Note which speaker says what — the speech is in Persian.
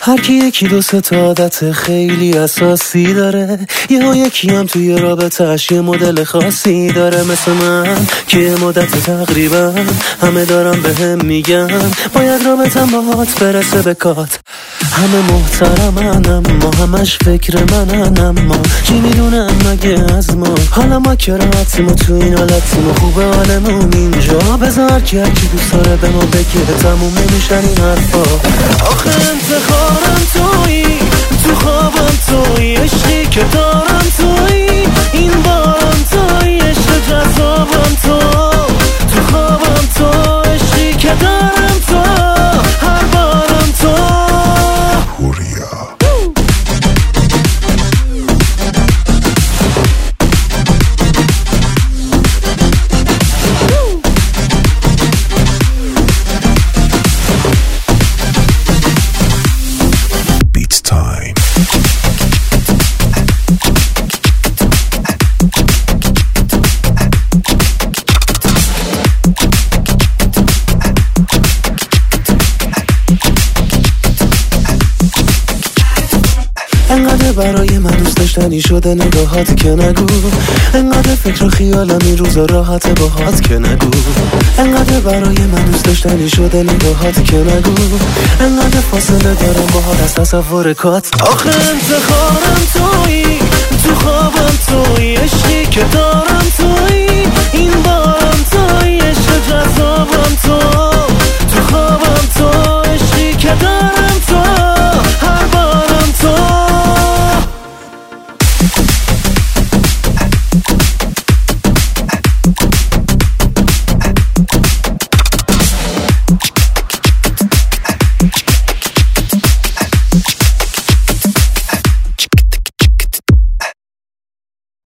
Speaker 1: هر کی یکی دو سه تا عادت خیلی اساسی داره، یکی هم توی رابطه‌اش یه مدل خاصی داره. مثل من که یه مدت تقریبا همه دارم بهم میگن باید رابطم باهات برسه به کات. همه محترمن اما همش فکر منن، اما چی میدونم مگه از ما؟ حالا ما که راحتیم و تو این حالتیم و خوبه حالمون اینجا. بذار که هرکی دوست داره به ما بگه، تموم نمیشن این حرفا. آخه انتخابم تویی، تو خوابم تویی، عشقی که دارم تویی، این بارم تویی، عشق جذابم تو خوابم تو، عشقی که دارم تو، هر بارم تو. انقدر برای من دوست داشتنی شده نگاهات که نگو، انقدر فکر و خیالم این روزا راحت باهات که نگو، انقدر برای من دوست داشتنی شده نگاهات که نگو، انقدر فاصله دارم باهات از تصور کات. آخه انتخابم تویی، تو خوابم تویی، عشقی که دارم تویی، این بار